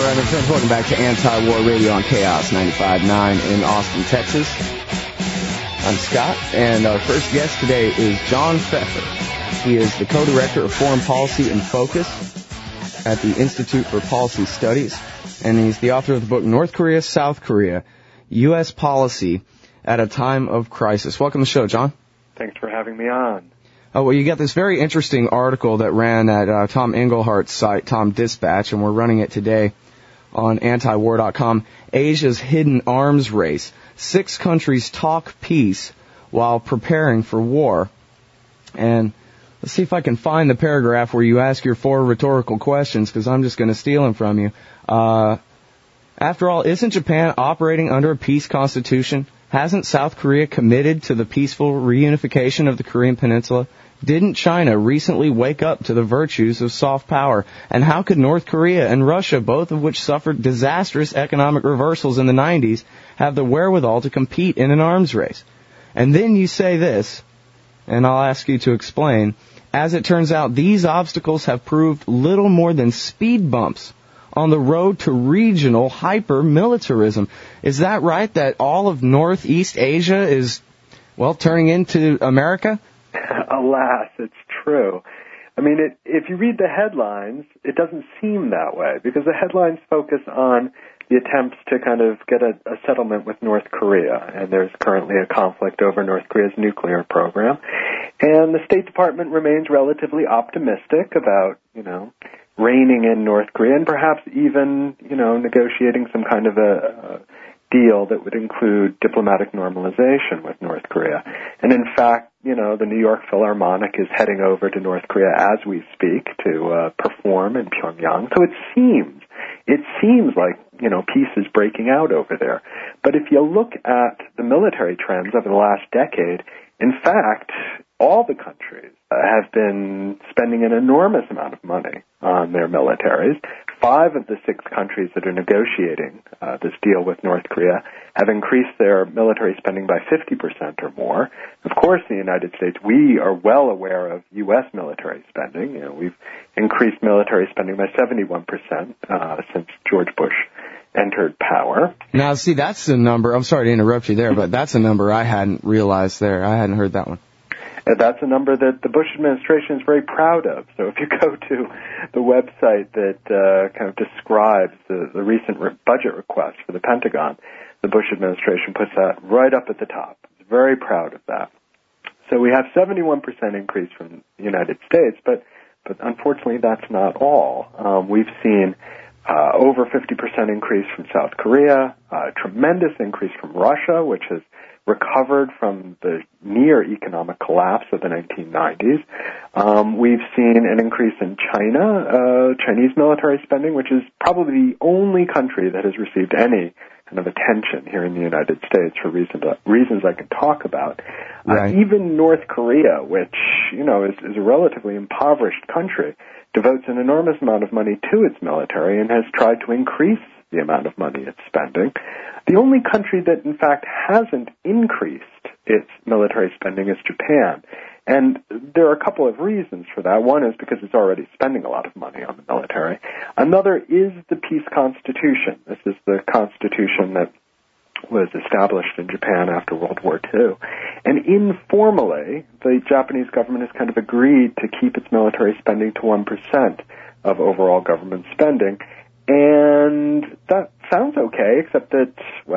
right, my friends, welcome back to Anti-War Radio on Chaos 95.9 in Austin, Texas. I'm Scott, and our first guest today is John Pfeffer. He is the co-director of Foreign Policy and Focus at the Institute for Policy Studies, and he's the author of the book North Korea, South Korea, U.S. Policy at a Time of Crisis. Welcome to the show, John. Thanks for having me on. Oh, well, you got this very interesting article that ran at Tom Englehart's site, Tom Dispatch, and we're running it today on antiwar.com. Asia's hidden arms race. 6 countries talk peace while preparing for war. And let's see if I can find the paragraph where you ask your 4 rhetorical questions, because I'm just going to steal them from you. After all, isn't Japan operating under a peace constitution? Hasn't South Korea committed to the peaceful reunification of the Korean Peninsula? Didn't China recently wake up to the virtues of soft power? And how could North Korea and Russia, both of which suffered disastrous economic reversals in the 90s, have the wherewithal to compete in an arms race? And then you say this, and I'll ask you to explain. As it turns out, these obstacles have proved little more than speed bumps on the road to regional hyper-militarism. Is that right, that all of Northeast Asia is, well, turning into America? Alas, it's true. I mean, if you read the headlines, it doesn't seem that way, because the headlines focus on the attempts to kind of get a settlement with North Korea, and there's currently a conflict over North Korea's nuclear program. And the State Department remains relatively optimistic about, reining in North Korea and perhaps even, negotiating some kind of a deal that would include diplomatic normalization with North Korea. And in fact, the New York Philharmonic is heading over to North Korea as we speak to perform in Pyongyang. So it seems like, peace is breaking out over there. But if you look at the military trends over the last decade, in fact, all the countries have been spending an enormous amount of money on their militaries. 5 of the 6 countries that are negotiating this deal with North Korea have increased their military spending by 50% or more. Of course, in the United States, we are well aware of U.S. military spending. We've increased military spending by 71% since George Bush entered power. Now, see, that's the number. I'm sorry to interrupt you there, but that's a number I hadn't realized there. I hadn't heard that one. That's a number that the Bush administration is very proud of. So if you go to the website that kind of describes the recent budget request for the Pentagon, the Bush administration puts that right up at the top. It's very proud of that. So we have 71% increase from the United States, but unfortunately that's not all. We've seen over 50% increase from South Korea, a tremendous increase from Russia, which has recovered from the near economic collapse of the 1990s. We've seen an increase in China, Chinese military spending, which is probably the only country that has received any kind of attention here in the United States for reasons I can talk about. Right. Even North Korea, which, is a relatively impoverished country, devotes an enormous amount of money to its military and has tried to increase the amount of money it's spending. The only country that, in fact, hasn't increased its military spending is Japan. And there are a couple of reasons for that. One is because it's already spending a lot of money on the military. Another is the Peace Constitution. This is the constitution that was established in Japan after World War II. And informally, the Japanese government has kind of agreed to keep its military spending to 1% of overall government spending. And that sounds okay, except that,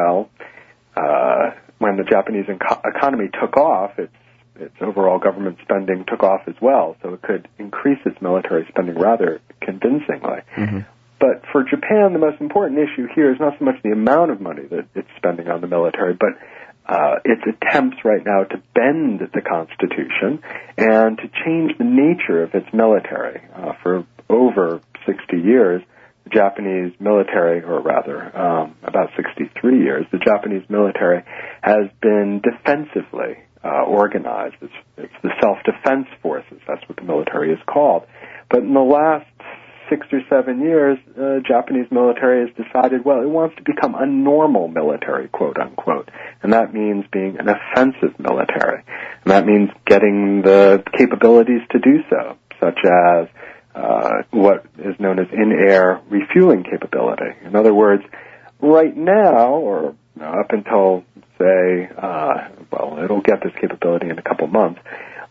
when the Japanese economy took off, its overall government spending took off as well, so it could increase its military spending rather convincingly. Mm-hmm. But for Japan, the most important issue here is not so much the amount of money that it's spending on the military, but its attempts right now to bend the Constitution and to change the nature of its military. For over 60 years, the Japanese military, or rather, about 63 years, the Japanese military has been defensively organized. It's the self-defense forces. That's what the military is called. But in the last 6 or 7 years, the Japanese military has decided, it wants to become a normal military, quote unquote. And that means being an offensive military. And that means getting the capabilities to do so, such as what is known as in-air refueling capability. In other words, right now, or up until, say, it'll get this capability in a couple months,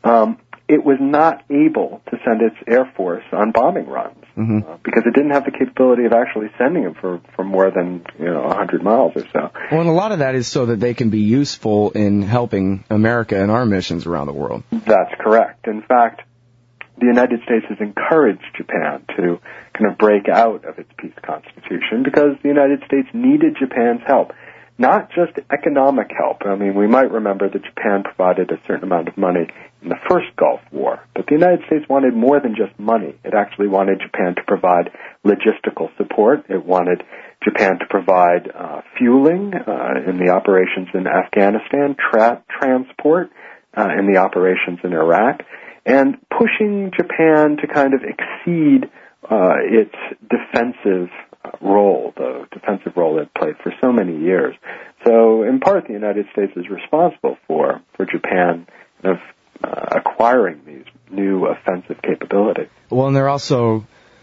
it was not able to send its Air Force on bombing runs because it didn't have the capability of actually sending them for more than 100 miles or so. Well, and a lot of that is so that they can be useful in helping America in our missions around the world. That's correct. In fact, the United States has encouraged Japan to kind of break out of its peace constitution because the United States needed Japan's help. Not just economic help. I mean, we might remember that Japan provided a certain amount of money in the first Gulf War, but the United States wanted more than just money. It actually wanted Japan to provide logistical support. It wanted Japan to provide fueling in the operations in Afghanistan, transport in the operations in Iraq, and pushing Japan to kind of exceed its defensive role, the defensive role it played for so many years. So, in part, the United States is responsible for Japan kind of acquiring these new offensive capabilities. Well, and they're also,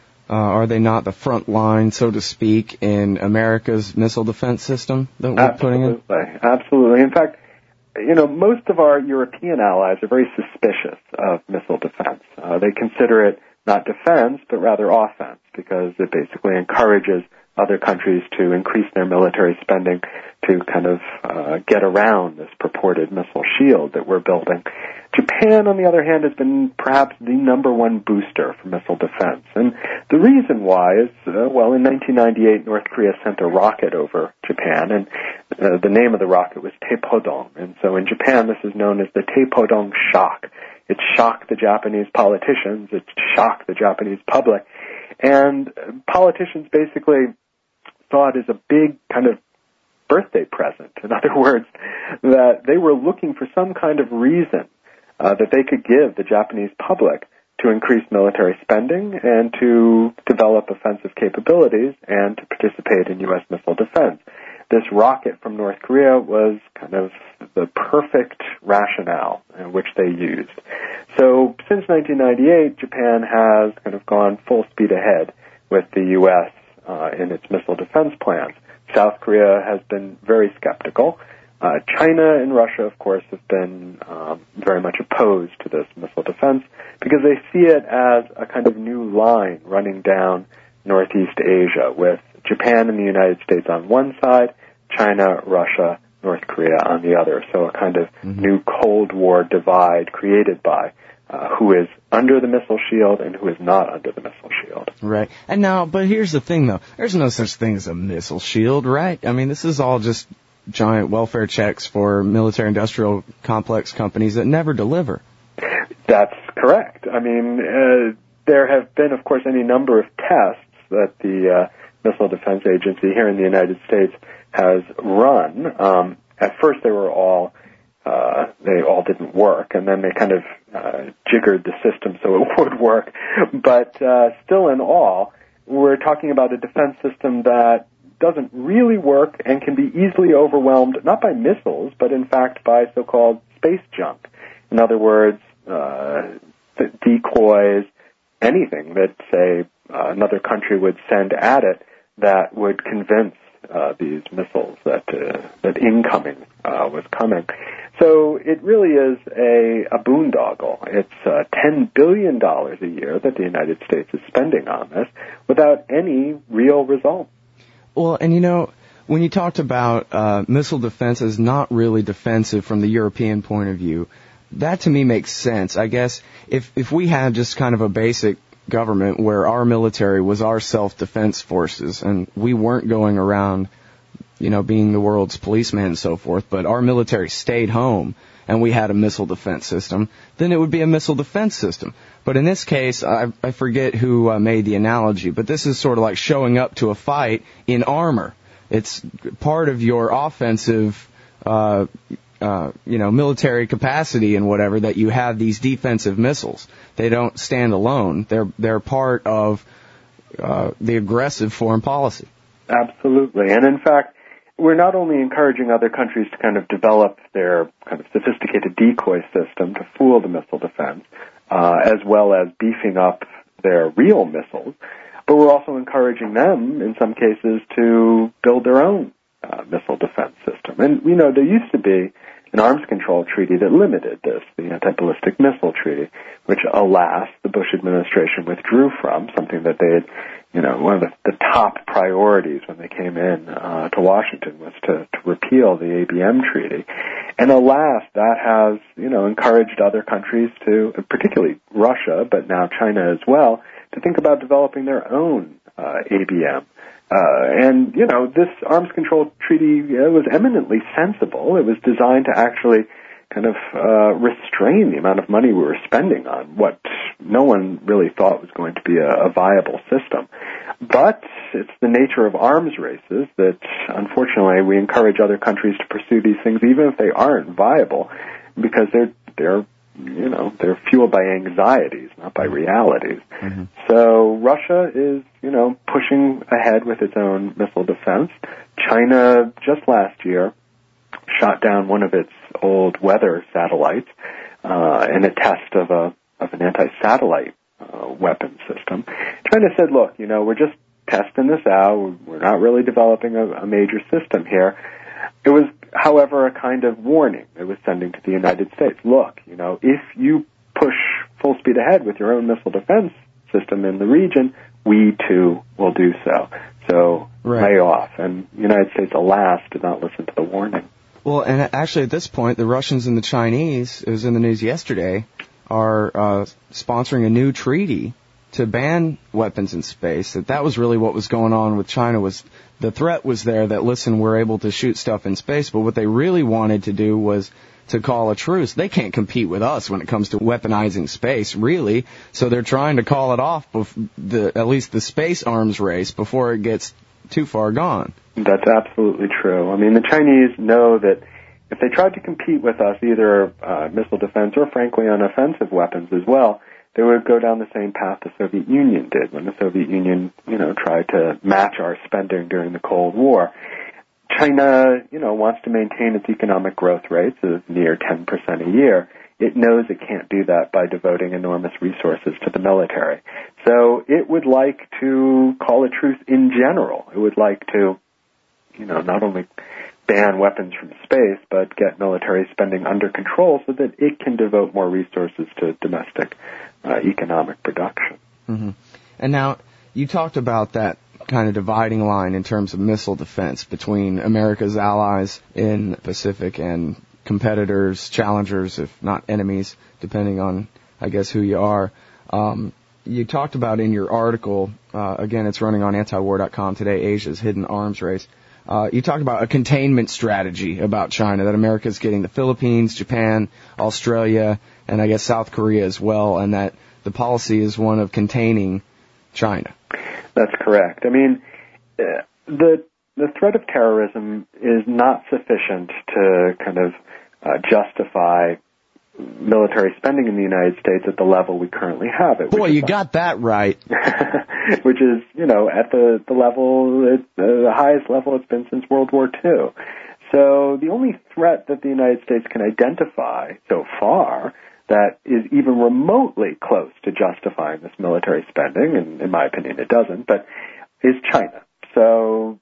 are they not the front line, so to speak, in America's missile defense system that we're putting in? Absolutely. In fact, most of our European allies are very suspicious of missile defense. They consider it not defense, but rather offense, because it basically encourages other countries to increase their military spending to kind of get around this purported missile shield that we're building. Japan, on the other hand, has been perhaps the number one booster for missile defense. And the reason why is, in 1998, North Korea sent a rocket over Japan, and the name of the rocket was Taepodong. And so in Japan, this is known as the Taepodong shock. It shocked the Japanese politicians. It shocked the Japanese public. And politicians basically saw it as a big kind of birthday present. In other words, that they were looking for some kind of reason that they could give the Japanese public to increase military spending and to develop offensive capabilities and to participate in U.S. missile defense. This rocket from North Korea was kind of the perfect rationale in which they used. So since 1998, Japan has kind of gone full speed ahead with the U.S. In its missile defense plans. South Korea has been very skeptical. China and Russia, of course, have been very much opposed to this missile defense because they see it as a kind of new line running down Northeast Asia with Japan and the United States on one side, China, Russia, North Korea on the other. So a kind of new Cold War divide created by who is under the missile shield and who is not under the missile shield. Right. And now, but here's the thing, though. There's no such thing as a missile shield, right? I mean, this is all just giant welfare checks for military-industrial complex companies that never deliver. That's correct. I mean, there have been, of course, any number of tests that the Missile Defense Agency here in the United States has run. At first, they all didn't work, and then they kind of jiggered the system so it would work. But still in all, we're talking about a defense system that doesn't really work and can be easily overwhelmed, not by missiles, but in fact by so-called space junk. In other words, decoys, anything that, say, another country would send at it that would convince these missiles that incoming was coming. So it really is a boondoggle. It's $10 billion a year that the United States is spending on this without any real result. Well, and when you talked about missile defense as not really defensive from the European point of view, that to me makes sense. I guess if we had just kind of a basic government where our military was our self-defense forces and we weren't going around, being the world's policeman and so forth, but our military stayed home and we had a missile defense system, then it would be a missile defense system. But in this case, I forget who made the analogy, but this is sort of like showing up to a fight in armor. It's part of your offensive, military capacity and whatever, that you have these defensive missiles. They don't stand alone. They're part of the aggressive foreign policy. Absolutely. And in fact, we're not only encouraging other countries to kind of develop their kind of sophisticated decoy system to fool the missile defense, as well as beefing up their real missiles, but we're also encouraging them, in some cases, to build their own missile defense system. And, there used to be an arms control treaty that limited this, the Anti-Ballistic Missile Treaty, which, alas, the Bush administration withdrew from, something that they had, one of the top priorities when they came in to Washington was to repeal the ABM treaty. And alas, that has, encouraged other countries to, particularly Russia, but now China as well, to think about developing their own ABM. And this arms control treaty was eminently sensible. It was designed to actually kind of restrain the amount of money we were spending on what no one really thought was going to be a viable system. But it's the nature of arms races that, unfortunately, we encourage other countries to pursue these things, even if they aren't viable, because they're fueled by anxieties, not by realities. Mm-hmm. So Russia is, pushing ahead with its own missile defense. China, just last year, shot down one of its old weather satellites in a test of an anti-satellite weapon system. China said, look, we're just testing this out. We're not really developing a major system here. It was, however, a kind of warning it was sending to the United States. Look, if you push full speed ahead with your own missile defense system in the region, we too will do so. So lay off. And the United States, alas, did not listen to the warning. Well, and actually at this point, the Russians and the Chinese, it was in the news yesterday, are sponsoring a new treaty to ban weapons in space. That was really what was going on with China. Was the threat was there that, listen, we're able to shoot stuff in space, but what they really wanted to do was to call a truce. They can't compete with us when it comes to weaponizing space, really. So they're trying to call it off, at least the space arms race, before it gets too far gone. That's absolutely true. I mean, the Chinese know that if they tried to compete with us, either missile defense or, frankly, on offensive weapons as well, they would go down the same path the Soviet Union did when the Soviet Union, tried to match our spending during the Cold War. China, wants to maintain its economic growth rates of near 10% a year. It knows it can't do that by devoting enormous resources to the military. So it would like to call a truce in general. It would like to, not only ban weapons from space, but get military spending under control so that it can devote more resources to domestic economic production. Mm-hmm. And now, you talked about that kind of dividing line in terms of missile defense between America's allies in the Pacific and competitors, challengers, if not enemies, depending on, I guess, who you are. You talked about in your article, again, it's running on antiwar.com today, Asia's hidden arms race. You talked about a containment strategy about China, that America's getting the Philippines, Japan, Australia, and I guess South Korea as well, and that the policy is one of containing China. That's correct. I mean, the threat of terrorism is not sufficient to kind of justify military spending in the United States at the level we currently have it. Boy, you got that right. Which is, at the level, the highest level it's been since World War II. So the only threat that the United States can identify so far that is even remotely close to justifying this military spending, and in my opinion it doesn't, but is China. So,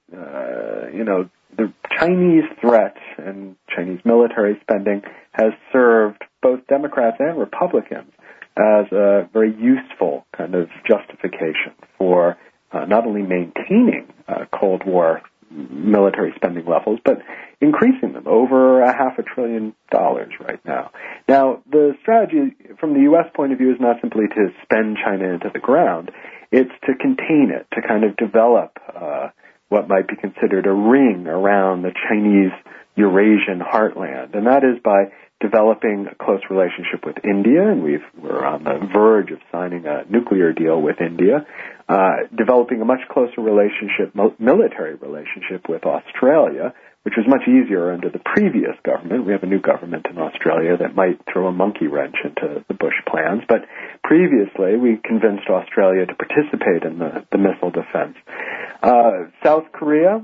the Chinese threat and Chinese military spending has served both Democrats and Republicans as a very useful kind of justification for not only maintaining Cold War military spending levels, but increasing them over $500 billion right now. Now, the strategy from the U.S. point of view is not simply to spend China into the ground. It's to contain it, to kind of develop what might be considered a ring around the Chinese Eurasian heartland, and that is by developing a close relationship with India, and we're on the verge of signing a nuclear deal with India, developing a much closer relationship, military relationship with Australia, which was much easier under the previous government. We have a new government in Australia that might throw a monkey wrench into the Bush plans, but previously we convinced Australia to participate in the missile defense. South Korea,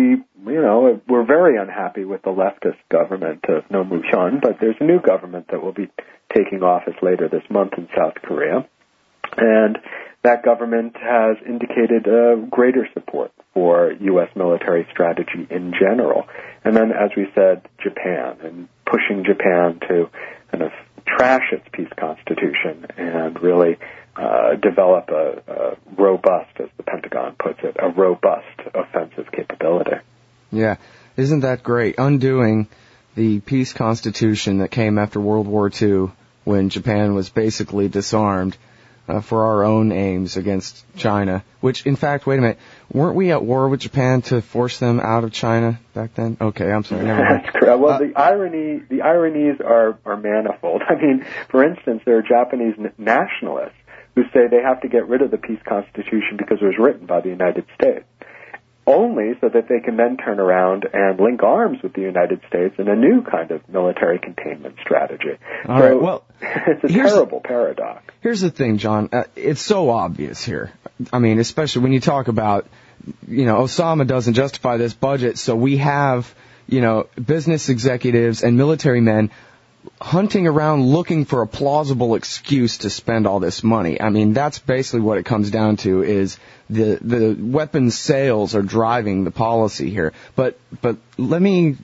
we're very unhappy with the leftist government of Roh Moo-hyun, but there's a new government that will be taking office later this month in South Korea. And that government has indicated greater support for U.S. military strategy in general. And then, as we said, Japan, and pushing Japan to kind of trash its peace constitution and really develop a robust, as the Pentagon puts it, a robust offensive capability. Yeah, isn't that great? Undoing the peace constitution that came after World War II when Japan was basically disarmed for our own aims against China, which, in fact, wait a minute, weren't we at war with Japan to force them out of China back then? Okay, I'm sorry, never mind. That's correct. Well, the ironies are manifold. I mean, for instance, there are Japanese nationalists who say they have to get rid of the peace constitution because it was written by the United States, only so that they can then turn around and link arms with the United States in a new kind of military containment strategy. All right, well, it's a terrible paradox. Here's the thing, John. It's so obvious here. I mean, especially when you talk about, Osama doesn't justify this budget, so we have, business executives and military men hunting around looking for a plausible excuse to spend all this money. I mean, that's basically what it comes down to, is the weapons sales are driving the policy here. But let me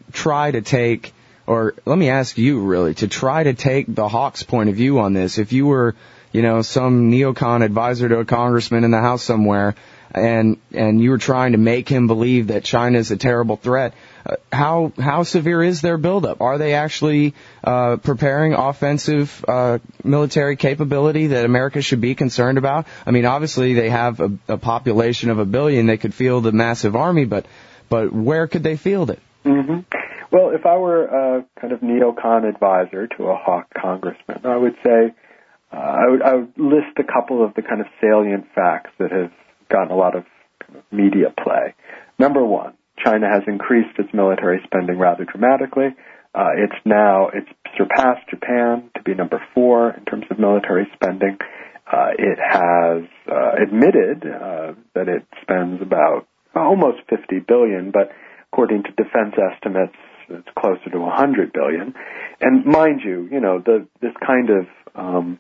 ask you really to try to take the Hawks' point of view on this. If you were, some neocon advisor to a congressman in the House somewhere, and you were trying to make him believe that China is a terrible threat, how severe is their buildup? Are they actually preparing offensive military capability that America should be concerned about? I mean, obviously they have a population of 1 billion. They could field a massive army, but where could they field it? Mm-hmm. Well, if I were a kind of neocon advisor to a Hawk congressman, I would say I would list a couple of the kind of salient facts that have gotten a lot of media play. Number one, China has increased its military spending rather dramatically. It's surpassed Japan to be number 4 in terms of military spending. It has admitted that it spends about almost $50 billion, but according to defense estimates, it's closer to $100 billion. And mind you, this kind of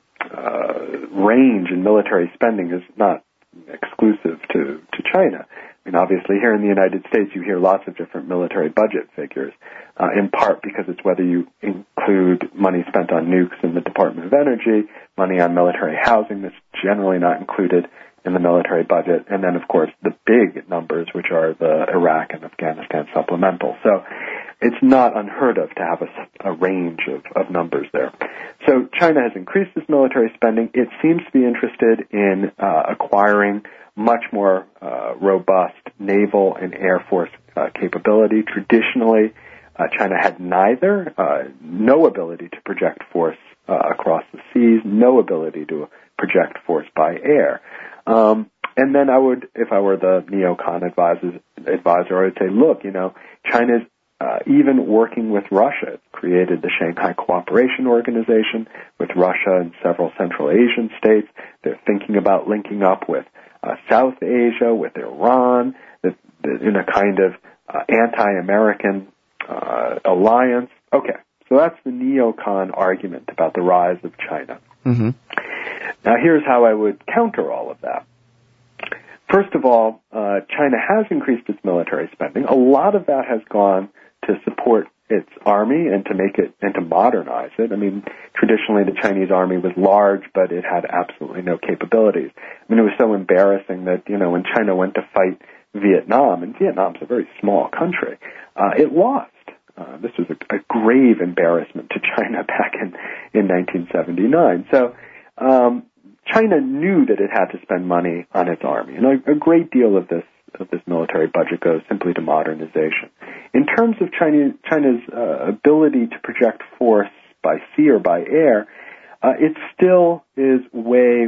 range in military spending is not exclusive to China. I mean, obviously, here in the United States, you hear lots of different military budget figures, in part because it's whether you include money spent on nukes in the Department of Energy, money on military housing that's generally not included in the military budget, and then, of course, the big numbers, which are the Iraq and Afghanistan supplemental. So it's not unheard of to have a range of numbers there. So China has increased its military spending. It seems to be interested in acquiring much more robust naval and air force capability. Traditionally, China had neither, no ability to project force across the seas, no ability to project force by air. And then if I were the neocon advisor, I would say, look, China's even working with Russia. It created the Shanghai Cooperation Organization with Russia and several Central Asian states. They're thinking about linking up with South Asia, with Iran, in a kind of anti-American alliance. Okay, so that's the neocon argument about the rise of China. Mm-hmm. Now, here's how I would counter all of that. First of all, China has increased its military spending. A lot of that has gone to support its army and to make it and to modernize it. I mean, traditionally the Chinese army was large, but it had absolutely no capabilities. I mean, it was so embarrassing that, when China went to fight Vietnam, and Vietnam's a very small country, it lost. This was a grave embarrassment to China back in 1979. So, China knew that it had to spend money on its army, and a great deal of this military budget goes simply to modernization. In terms of China's ability to project force by sea or by air, it still is way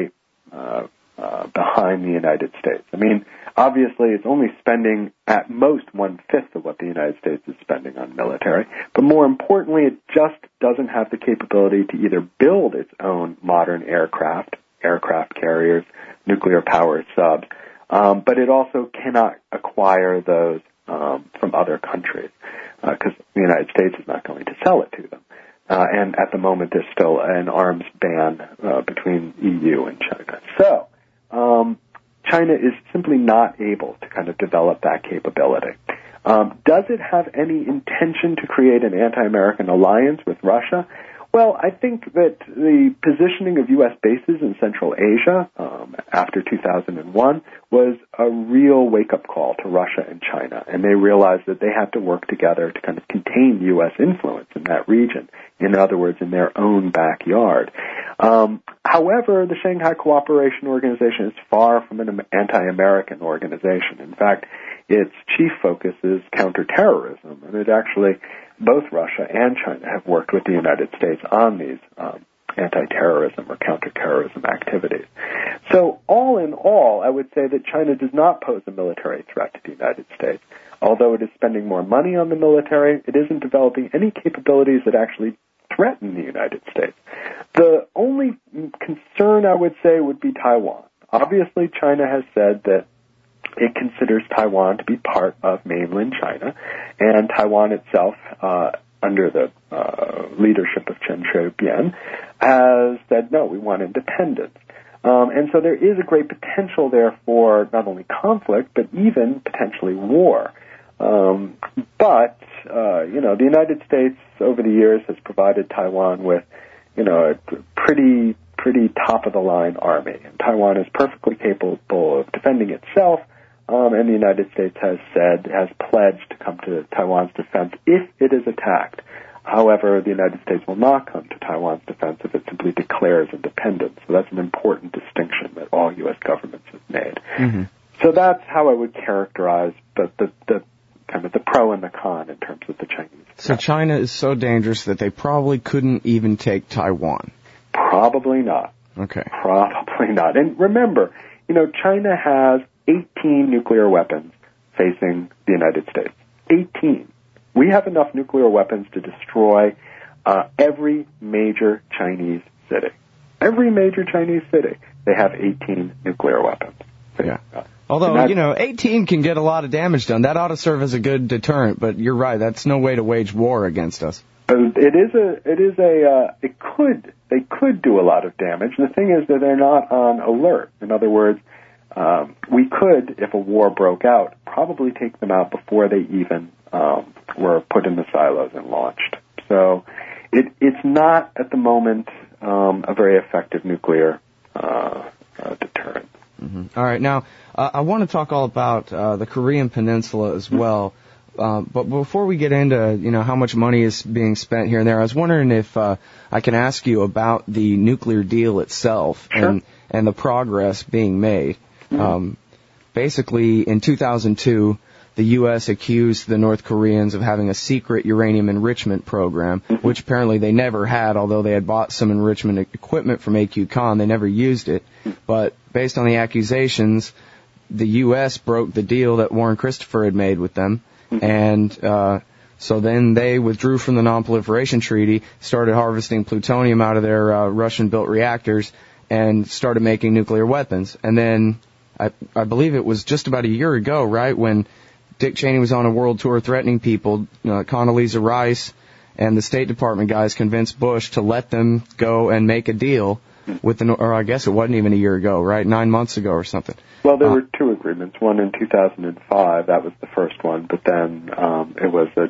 behind the United States. I mean, obviously, it's only spending at most 1/5 of what the United States is spending on military, but more importantly, it just doesn't have the capability to either build its own modern aircraft carriers, nuclear-powered subs, but it also cannot acquire those from other countries because the United States is not going to sell it to them. And at the moment, there's still an arms ban between EU and China. So China is simply not able to kind of develop that capability. Does it have any intention to create an anti-American alliance with Russia? Well, I think that the positioning of U.S. bases in Central Asia after 2001 was a real wake-up call to Russia and China, and they realized that they had to work together to kind of contain U.S. influence in that region, in other words, in their own backyard. However, the Shanghai Cooperation Organization is far from an anti-American organization. In fact, its chief focus is counterterrorism, and it actually, both Russia and China have worked with the United States on these anti-terrorism or counterterrorism activities. So all in all, I would say that China does not pose a military threat to the United States. Although it is spending more money on the military, it isn't developing any capabilities that actually threaten the United States. The only concern, I would say, would be Taiwan. Obviously, China has said that it considers Taiwan to be part of mainland China, and Taiwan itself, under the leadership of Chen Shui-bian, has said, no, we want independence. And so there is a great potential there for not only conflict, but even potentially war. The United States over the years has provided Taiwan with, a pretty top-of-the-line army. And Taiwan is perfectly capable of defending itself, and the United States has pledged to come to Taiwan's defense if it is attacked. However, the United States will not come to Taiwan's defense if it simply declares independence. So that's an important distinction that all U.S. governments have made. Mm-hmm. So that's how I would characterize the kind of the pro and the con in terms of the Chinese. So China is so dangerous that they probably couldn't even take Taiwan. Probably not. Okay. Probably not. And remember, China has 18 nuclear weapons facing the United States. 18. We have enough nuclear weapons to destroy every major Chinese city. Every major Chinese city, they have 18 nuclear weapons. Yeah. Although, 18 can get a lot of damage done. That ought to serve as a good deterrent, but you're right, that's no way to wage war against us. They could do a lot of damage. The thing is that they're not on alert. In other words, we could, if a war broke out, probably take them out before they even were put in the silos and launched. So it's not, at the moment, a very effective nuclear deterrent. Mm-hmm. All right. Now, I want to talk all about the Korean Peninsula as well. But before we get into, how much money is being spent here and there, I was wondering if I can ask you about the nuclear deal itself. Sure. and the progress being made. Mm-hmm. Basically, in 2002, the U.S. accused the North Koreans of having a secret uranium enrichment program, mm-hmm. which apparently they never had, although they had bought some enrichment equipment from AQ Khan. They never used it. But based on the accusations, the U.S. broke the deal that Warren Christopher had made with them. Mm-hmm. And so then they withdrew from the Non-Proliferation Treaty, started harvesting plutonium out of their Russian-built reactors, and started making nuclear weapons. And then I believe it was just about a year ago, right, when Dick Cheney was on a world tour threatening people, Condoleezza Rice and the State Department guys convinced Bush to let them go and make a deal with or I guess it wasn't even a year ago, right, 9 months ago or something. Well, there were two agreements, one in 2005, that was the first one, but then it was a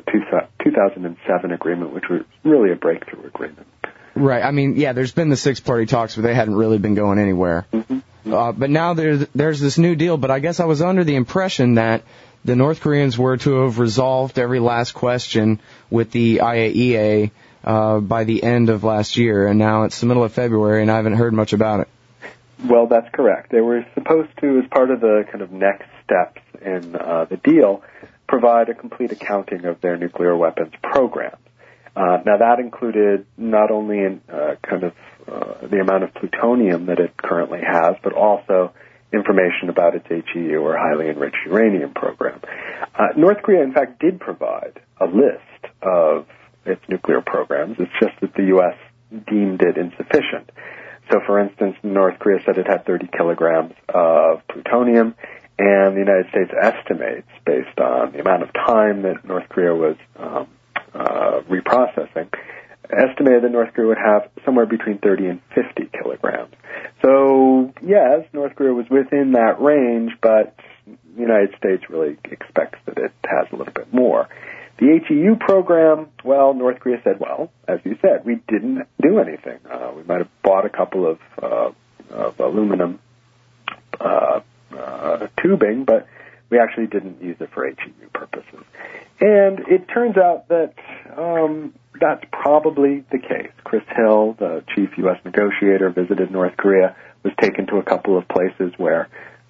2007 agreement, which was really a breakthrough agreement. Right, I mean, yeah, there's been the six-party talks, but they hadn't really been going anywhere. Mm-hmm. But now there's this new deal, but I guess I was under the impression that the North Koreans were to have resolved every last question with the IAEA by the end of last year, and now it's the middle of February, and I haven't heard much about it. Well, that's correct. They were supposed to, as part of the kind of next steps in the deal, provide a complete accounting of their nuclear weapons programs. Now, that included not only the amount of plutonium that it currently has, but also information about its HEU, or highly enriched uranium program. North Korea, in fact, did provide a list of its nuclear programs. It's just that the U.S. deemed it insufficient. So, for instance, North Korea said it had 30 kilograms of plutonium, and the United States estimates, based on the amount of time that North Korea was reprocessing, estimated that North Korea would have somewhere between 30 and 50 kilograms. So, yes, North Korea was within that range, but the United States really expects that it has a little bit more. The HEU program, well, North Korea said, well, as you said, we didn't do anything. We might have bought a couple of aluminum tubing, but we actually didn't use it for HEU purposes. And it turns out that that's probably the case. Chris Hill, the chief U.S. negotiator, visited North Korea, was taken to a couple of places where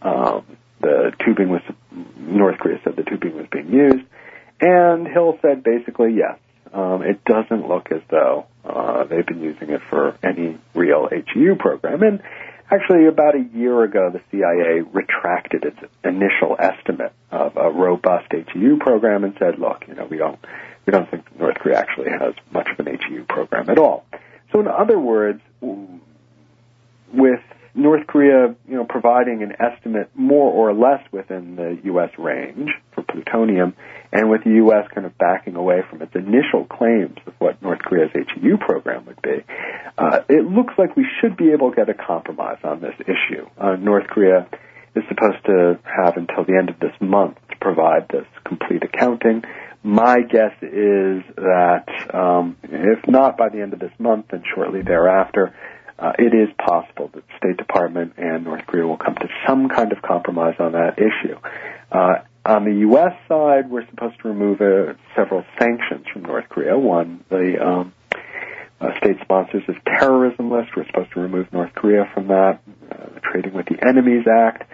North Korea said the tubing was being used, and Hill said basically, yes, it doesn't look as though they've been using it for any real HEU program. And actually, about a year ago, the CIA retracted its initial estimate of a robust HEU program and said, look, we don't think North Korea actually has much of an HEU program at all. So in other words, with North Korea, providing an estimate more or less within the U.S. range for plutonium, and with the U.S. kind of backing away from its initial claims of what North Korea's HEU program would be, it looks like we should be able to get a compromise on this issue. North Korea is supposed to have until the end of this month to provide this complete accounting. My guess is that if not by the end of this month, then shortly thereafter, it is possible that the State Department and North Korea will come to some kind of compromise on that issue. On the U.S. side, we're supposed to remove several sanctions from North Korea. One, the state sponsors of terrorism list. We're supposed to remove North Korea from that. The Trading with the Enemies Act.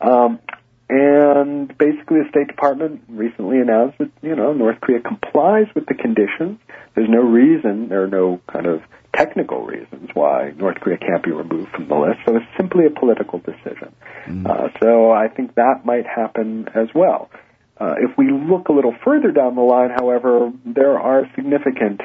And basically the State Department recently announced that, North Korea complies with the conditions. There are no kind of technical reasons why North Korea can't be removed from the list. So it's simply a political decision. So I think that might happen as well. If we look a little further down the line, however, there are significant,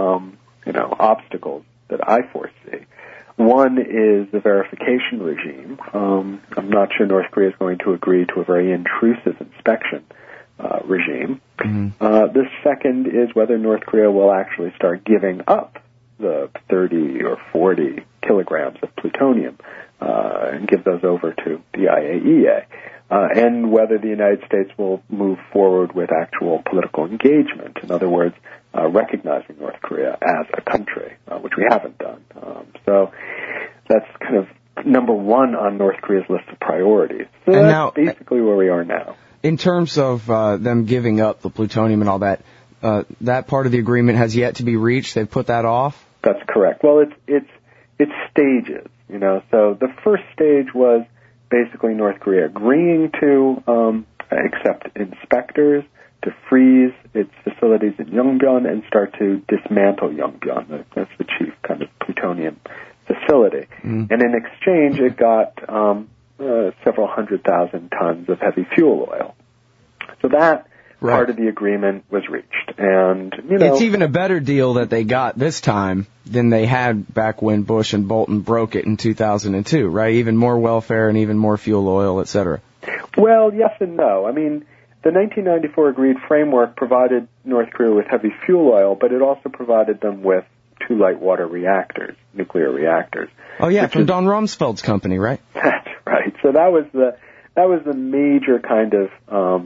obstacles that I foresee. One is the verification regime. I'm not sure North Korea is going to agree to a very intrusive inspection regime. The second is whether North Korea will actually start giving up the 30 or 40 kilograms of plutonium and give those over to the IAEA, and whether the United States will move forward with actual political engagement. In other words, recognizing North Korea as a country, which we haven't done. So that's kind of number one on North Korea's list of priorities. So and that's basically where we are now. In terms of them giving up the plutonium and all that, that part of the agreement has yet to be reached. They've put that off? That's correct. Well, it's stages, So the first stage was basically North Korea agreeing to accept inspectors, to freeze its facilities in Yongbyon and start to dismantle Yongbyon. That's the chief kind of plutonium facility. And in exchange, it got several 100,000 tons of heavy fuel oil. So that part of the agreement was reached. And, it's even a better deal that they got this time than they had back when Bush and Bolton broke it in 2002, right? Even more welfare and even more fuel oil, et cetera. Well, yes and no. I mean, the 1994 agreed framework provided North Korea with heavy fuel oil, but it also provided them with 2 light water reactors, nuclear reactors. Oh yeah, from Don Rumsfeld's company, right? That's right. So that was the major kind of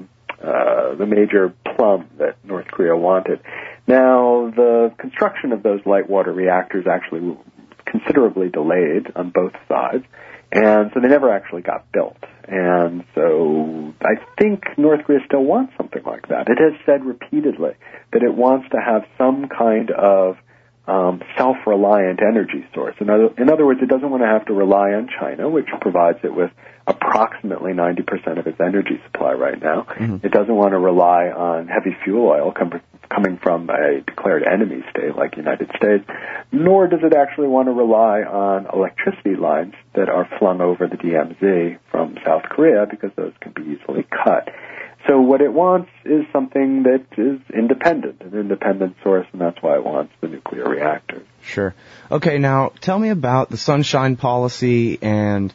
the major plum that North Korea wanted. Now, the construction of those light water reactors actually considerably delayed on both sides, and so they never actually got built. And so I think North Korea still wants something like that. It has said repeatedly that it wants to have some kind of self-reliant energy source. In other words, it doesn't want to have to rely on China, which provides it with approximately 90% of its energy supply right now. It doesn't want to rely on heavy fuel oil coming from a declared enemy state like the United States, nor does it actually want to rely on electricity lines that are flung over the DMZ from South Korea, because those can be easily cut. So what it wants is something that is independent, an independent source, and that's why it wants the nuclear reactors. Sure. Okay, now tell me about the Sunshine Policy and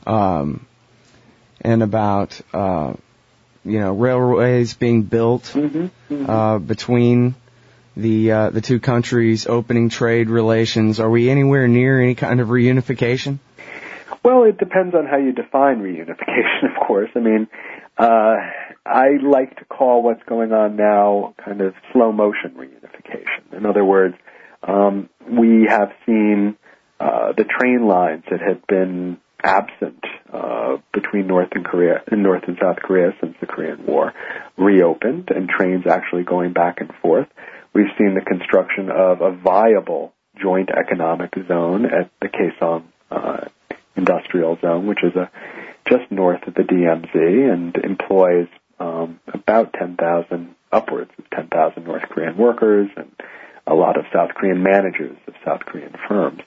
about railways being built between the two countries opening trade relations? Are we anywhere near any kind of reunification? Well, it depends on how you define reunification, of course. I mean, I like to call what's going on now kind of slow motion reunification. In other words, we have seen the train lines that had been absent between North and South Korea since the Korean War reopened, and trains actually going back and forth. We've seen the construction of a viable joint economic zone at the Kaesong Industrial Zone, which is just north of the DMZ, and employs about 10,000, upwards of 10,000 North Korean workers and a lot of South Korean managers of South Korean firms.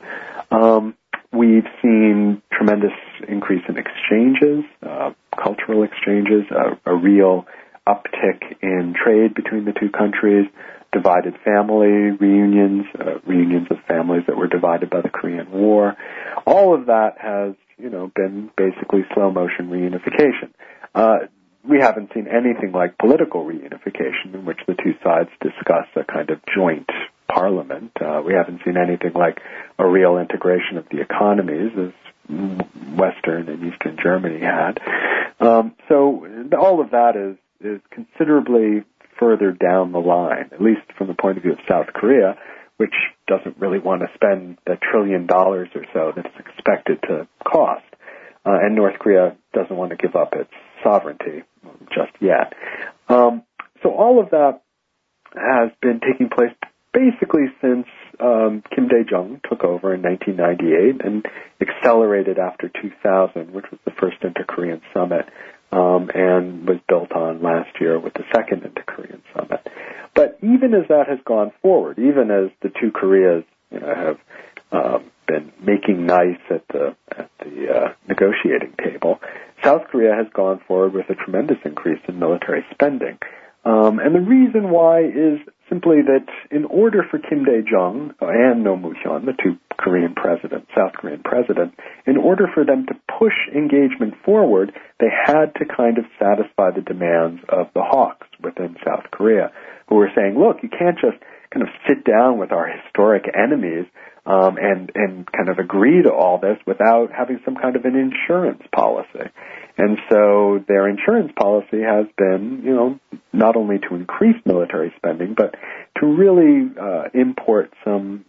We've seen tremendous increase in exchanges, cultural exchanges, a real uptick in trade between the two countries, divided family reunions, reunions of families that were divided by the Korean War. All of that has, been basically slow motion reunification. We haven't seen anything like political reunification in which the two sides discuss a kind of joint parliament. We haven't seen anything like a real integration of the economies as Western and Eastern Germany had. So all of that is considerably further down the line, at least from the point of view of South Korea, which doesn't really want to spend the $1 trillion or so that it's expected to cost. And North Korea doesn't want to give up its sovereignty just yet. So all of that has been taking place basically since Kim Dae-jung took over in 1998 and accelerated after 2000, which was the first Inter-Korean summit, and was built on last year with the second Inter-Korean summit. But even as that has gone forward, even as the two Koreas have been making nice at the negotiating table, South Korea has gone forward with a tremendous increase in military spending. And the reason why is simply that in order for Kim Dae-jung and Roh Moo-hyun, the two South Korean presidents, in order for them to push engagement forward, they had to kind of satisfy the demands of the hawks within South Korea, who were saying, look, you can't just kind of sit down with our historic enemies and kind of agree to all this without having some kind of an insurance policy. And so their insurance policy has been, not only to increase military spending, but to really import some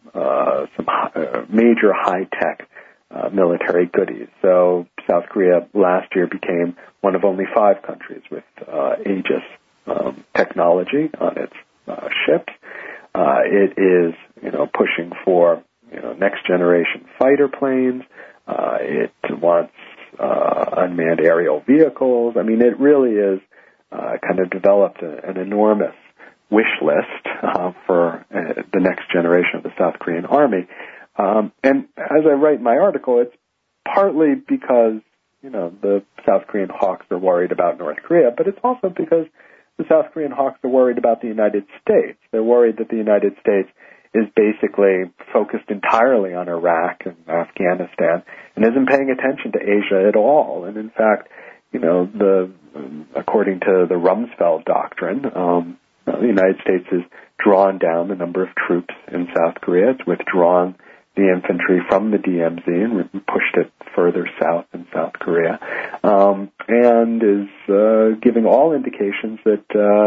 major high-tech military goodies. So South Korea last year became one of only 5 countries with Aegis technology on its ships. It is, pushing for, next generation fighter planes. It wants unmanned aerial vehicles. I mean, it really is kind of developed an enormous wish list for the next generation of the South Korean Army. And as I write in my article, it's partly because, the South Korean hawks are worried about North Korea, but it's also because the South Korean hawks are worried about the United States. They're worried that the United States is basically focused entirely on Iraq and Afghanistan and isn't paying attention to Asia at all. And in fact, according to the Rumsfeld doctrine, the United States has drawn down the number of troops in South Korea. It's withdrawn the infantry from the DMZ and pushed it further south in South Korea, and is giving all indications that,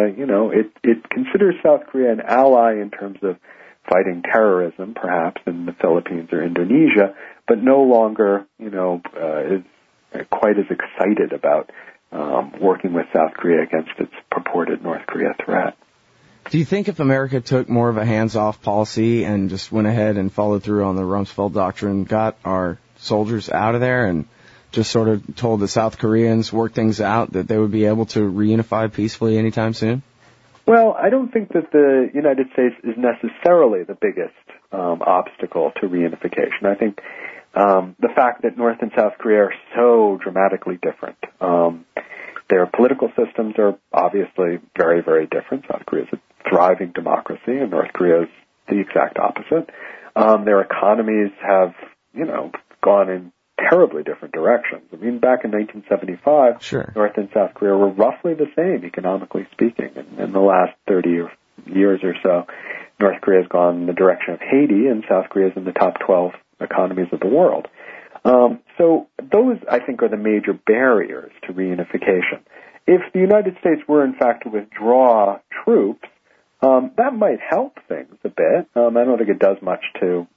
it considers South Korea an ally in terms of fighting terrorism, perhaps in the Philippines or Indonesia, but no longer, is quite as excited about working with South Korea against its purported North Korea threat. Do you think if America took more of a hands-off policy and just went ahead and followed through on the Rumsfeld doctrine, got our soldiers out of there and just sort of told the South Koreans work things out, that they would be able to reunify peacefully anytime soon? Well, I don't think that the United States is necessarily the biggest obstacle to reunification. I think the fact that North and South Korea are so dramatically different. Their political systems are obviously very, very different. South Korea is a thriving democracy, and North Korea is the exact opposite. Their economies have, gone in terribly different directions. I mean, back in 1975, sure, North and South Korea were roughly the same, economically speaking. And in the last 30 years or so, North Korea has gone in the direction of Haiti, and South Korea is in the top 12 economies of the world. So those, I think, are the major barriers to reunification. If the United States were, in fact, to withdraw troops, that might help things a bit. I don't think it does much to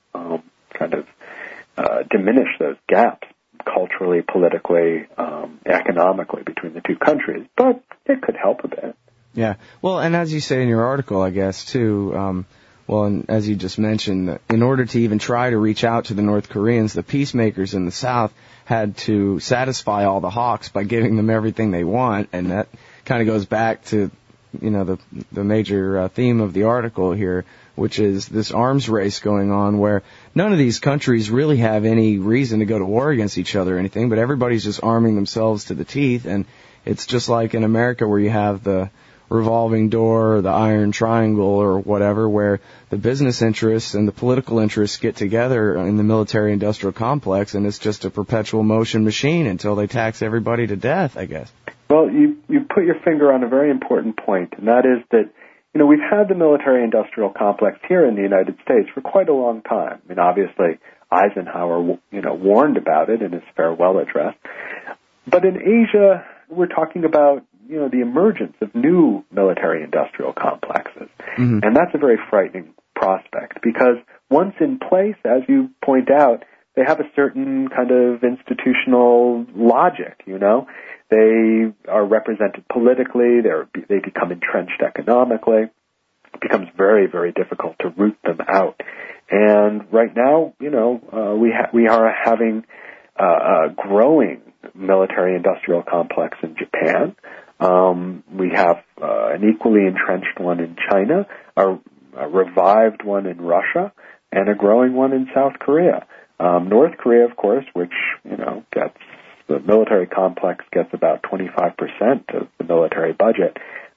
diminish those gaps culturally, politically, economically between the two countries, but it could help a bit. Yeah. Well, and as you say in your article, I guess, too, and as you just mentioned, in order to even try to reach out to the North Koreans, the peacemakers in the South had to satisfy all the hawks by giving them everything they want, and that kind of goes back to, the major theme of the article here, which is this arms race going on where none of these countries really have any reason to go to war against each other or anything, but everybody's just arming themselves to the teeth, and it's just like in America where you have the revolving door or the iron triangle or whatever, where the business interests and the political interests get together in the military-industrial complex, and it's just a perpetual motion machine until they tax everybody to death, I guess. Well, you put your finger on a very important point, and that is that, we've had the military-industrial complex here in the United States for quite a long time. I mean, obviously, Eisenhower, warned about it in his farewell address. But in Asia, we're talking about the emergence of new military-industrial complexes. Mm-hmm. And that's a very frightening prospect because once in place, as you point out, they have a certain kind of institutional logic, They are represented politically, they become entrenched economically. It becomes very, very difficult to root them out. And right now, we are having a growing military-industrial complex in Japan. We have an equally entrenched one in China, a revived one in Russia, and a growing one in South Korea. North Korea, of course, which, gets the military complex gets about 25% of the military budget.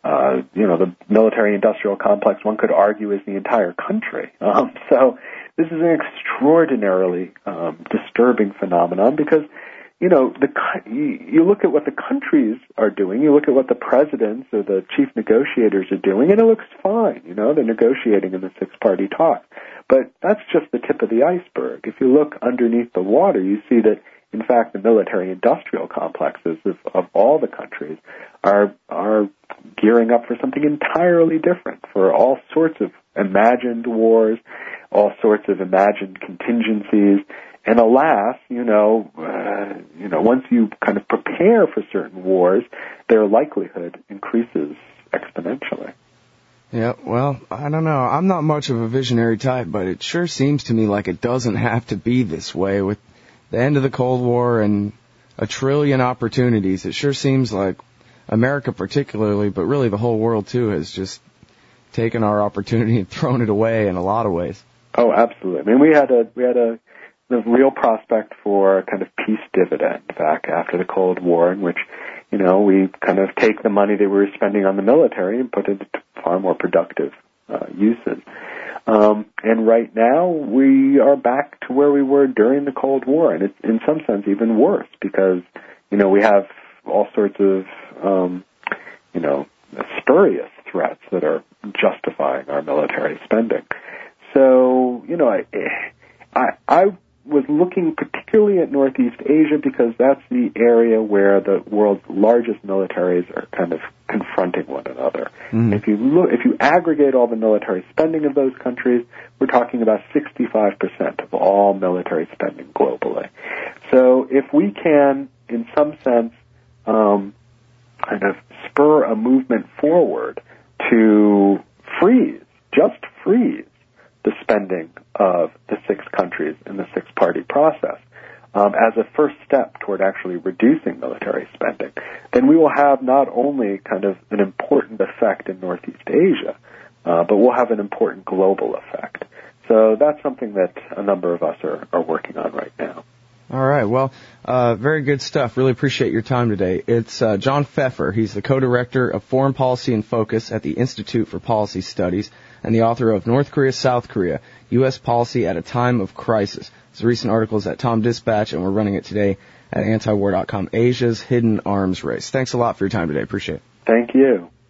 The military-industrial complex, one could argue, is the entire country. So this is an extraordinarily disturbing phenomenon because you look at what the countries are doing, you look at what the presidents or the chief negotiators are doing, and it looks fine. They're negotiating in the six-party talks. But that's just the tip of the iceberg. If you look underneath the water, you see that, in fact, the military-industrial complexes of all the countries are gearing up for something entirely different, for all sorts of imagined wars, all sorts of imagined contingencies. And alas, once you kind of prepare for certain wars, their likelihood increases exponentially. Yeah, well, I don't know. I'm not much of a visionary type, but it sure seems to me like it doesn't have to be this way. With the end of the Cold War and a trillion opportunities, it sure seems like America particularly, but really the whole world too, has just taken our opportunity and thrown it away in a lot of ways. Oh, absolutely. I mean, we had the real prospect for a kind of peace dividend back after the Cold War, in which, we kind of take the money that we were spending on the military and put it to far more productive uses. And right now, we are back to where we were during the Cold War, and it's in some sense even worse because, we have all sorts of, spurious threats that are justifying our military spending. So, I was looking particularly at Northeast Asia because that's the area where the world's largest militaries are kind of confronting one another. Mm-hmm. If you aggregate all the military spending of those countries, we're talking about 65% of all military spending globally. So if we can, in some sense, kind of spur a movement forward to just freeze the spending of the six countries in the six-party process as a first step toward actually reducing military spending, then we will have not only kind of an important effect in Northeast Asia, but we'll have an important global effect. So that's something that a number of us are working on right now. All right. Well, very good stuff. Really appreciate your time today. It's John Pfeffer. He's the co-director of Foreign Policy in Focus at the Institute for Policy Studies and the author of North Korea, South Korea, U.S. Policy at a Time of Crisis. His recent article is at Tom Dispatch, and we're running it today at antiwar.com, Asia's Hidden Arms Race. Thanks a lot for your time today. Appreciate it. Thank you.